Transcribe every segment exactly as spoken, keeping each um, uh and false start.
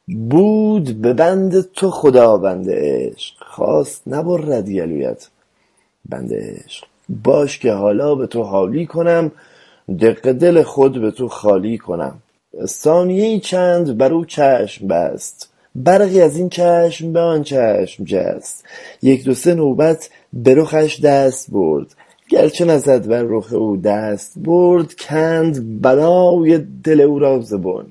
بود به بند تو خداوند عشق، خواست نبرد گلویت بند عشق. باش که حالا به تو حالی کنم، دق دل خود به تو خالی کنم. ثانیه‌ای چند بر او چشم بست، برقی از این چشم به آن چشم جست. یک دو سه نوبت به رخش دست برد، گرچه نزد بر رخ او دست برد. کند بنای دل او را ز بن،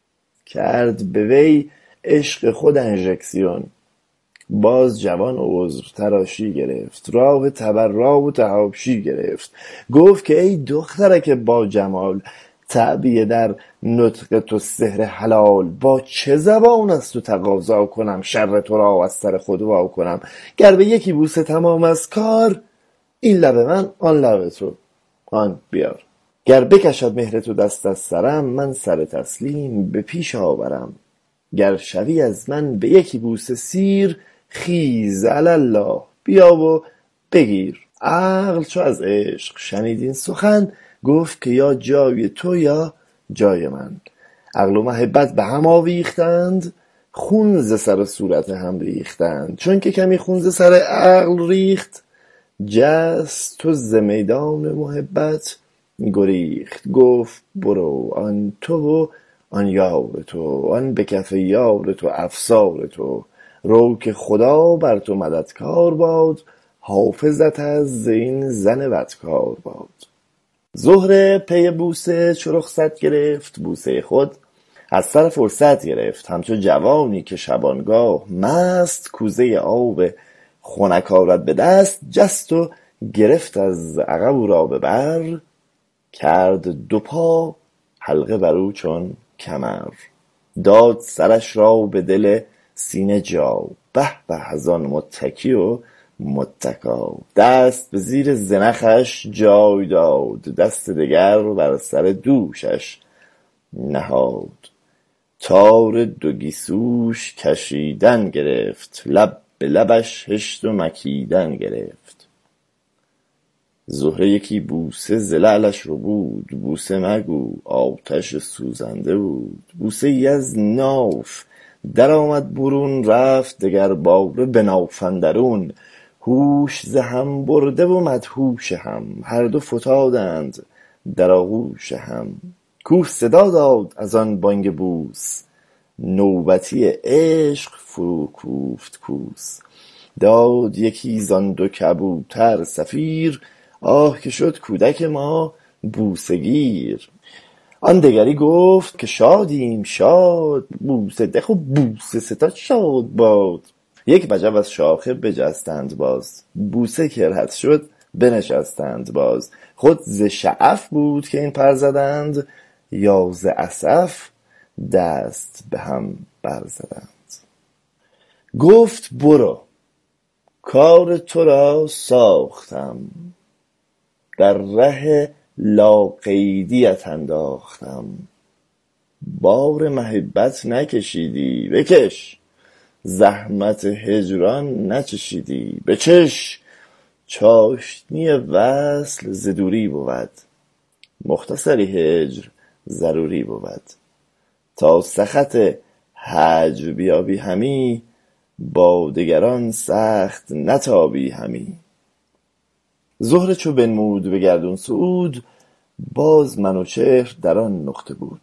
کرد به وی عشق خود انژکسیون. باز جوان عذر تراشی گرفت، راه تبرا و تحابشی گرفت. گفت که ای دخترک با جمال، تعبیه در نطق تو سحر حلال. با چه زبان از تو تقاضا کنم، شر تو را از سر خود وا کنم. گر به یکی بوسه تمام از کار، این لب من آن لب تو آن بیار. گر بکشد مهر تو دست از سرم، من سر تسلیم به پیش آورم. گر شوی از من به یکی بوسه سیر، خیز علی الله بیا و بگیر. عقل چو از عشق شنید این سخن، گفت که یا جای تو یا جای من. عقل و محبت به هم آویختند، خون ز سر و صورت هم ریختند. چون که کمی خون ز سر عقل ریخت، جست تو ز میدان محبت گریخت. گفت برو آن تو و آن یار تو، آن به کف یار تو افسار تو. رو که خدا بر تو مددکار باد، حافظت از این زن بدکار باد. زهره پی بوسه چو رخصت گرفت، بوسه خود از سر فرصت گرفت. همچو جوانی که شبانگاه مست، کوزه آب خنک آرد به دست. جست و گرفت از عقب او را به بر، کرد دو پا حلقه بر او چون کمر. داد سرش را به دل سینه جا، به به از آن متکی و متکا. دست به زیر زنخش جای داد، دست دگر بر سر دوشش نهاد. تار دو گیسوش کشیدن گرفت، لب به لبش هشت و مکیدن گرفت. زهره یکی بوسه ز لعلش ربود، بوسه مگو آتش سوزنده بود. بوسه ای از ناف در آمد برون، رفت دگر باره به ناف اندرون. هوش ز هم برده و مدهوش هم، هر دو فتادند در آغوش هم. کوه صدا داد از آن بانگ بوس، نوبتی عشق فرو کوفت کوس. داد یکی زان دو کبوتر صفیر، آه که شد کودک ما بوسه گیر. آن دگری گفت که شادیم شاد، بوسه ده و بوسه ستاد شاد باد. یک وجب از شاخه بجستند باز، بوسه کرهت شد بنشستند باز. خود ز شعف بود که این پر زدند، یا ز اسف دست به هم بر زدند. گفت برو کار تو را ساختم، در ره لاقیدیت انداختم. بار محبت نکشیدی بکش، زحمت هجران نچشیدی بچش. چاشنی وصل ز دوری بود، مختصری هجر ضروری بود. تا سخط هجر بیابی همی، با دگران سخت نتابی همی. زهره چو بنمود به گردون صعود، باز منوچهر در آن نقطه بود.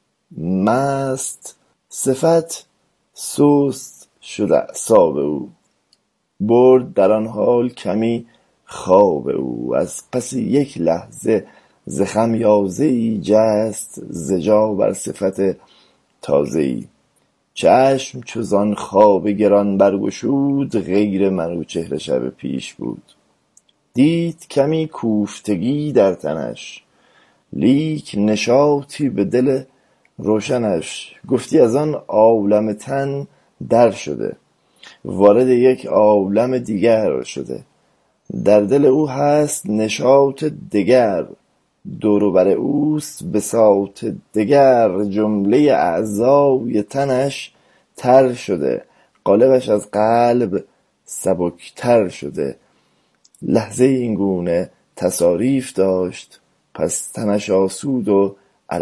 مست صفت سست شد اعصاب او، برد در آن حال کمی خواب او. از پس یک لحظه ز خمیازه‌ای جست، ز جا بر صفت تازه‌ای. چشم چو زان خواب گران برگشود، غیر منوچهر شب پیش بود. دید کمی کوفتگی در تنش، لیک نشاطی به دل روشنش. گفتی از آن عالم تن در شده، وارد یک عالم دیگر شده. در دل او هست نشاط دگر، دور و بر اوست بساط دگر. جمله اعضای تنش تر شده، قالبش از قلب سبکتر شده. لحظه این گونه تصاریف داشت، پس تنش آسود و عرق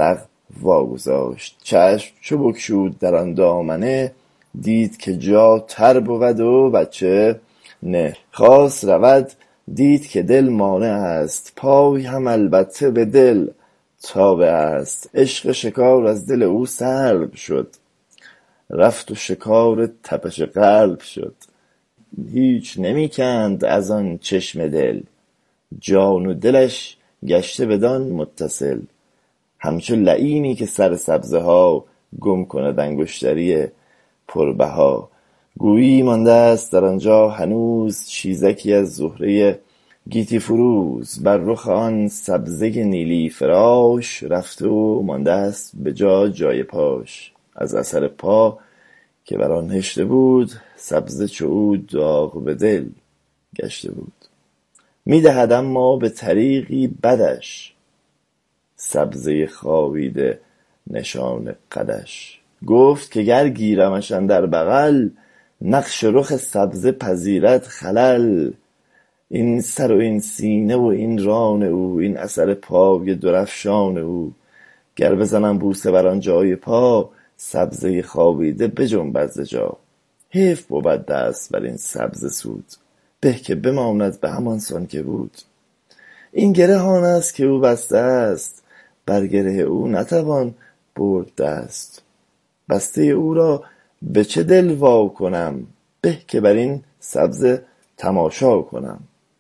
واگذاشت. چشم چو بگشود در آن دامنه، دید که جا تر بود و بچه نه. خواست رود دید که دل مانع است، پای هم البته به دل تابع است. عشق شکار از دل او سلب شد، رفت و شکار تپش قلب شد. هیچ نمی کند از آن چشم دل، جان و دلش گشته بدان متصل. همچو لعینی که سر سبزه ها، گم کند انگشتری پربها. گویی مانده است در آنجا هنوز، چیزکی از زهره گیتی فروز. بر رخ آن سبزه نیلی فراش، رفته و مانده است به جا جای پاش. از اثر پا که بر آن هشته بود، سبزه چو او داغ به دل گشته بود. می دهد اما به طریقی بدش، سبزه خوابیده نشان قدش. گفت که گر گیرمش اندر بغل، نقش رخ سبزه پذیرد خلل. این سر و این سینه و این ران او، این اثر پای درفشان او. گر بزنم بوسه بر آن جای پا، سبزه خوابیده بجنبد ز جا. حیف بود دست بر این سبزه سود، به که بماند به همان سان که بود. این گره آن است که او بسته است، بر گره او نتوان برد دست. بسته او را به چه دل وا کنم، به که بر این سبزه تماشا کنم.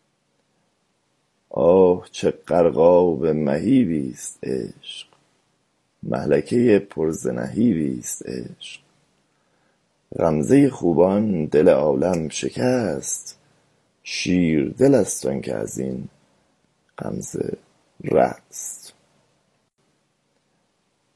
آه چه غرقاب مهیبیست عشق، مهلکه پر ز نهیبیست عشق. غمزه خوبان دل عالم شکست، شیر دل است آن که از این غمزه رست.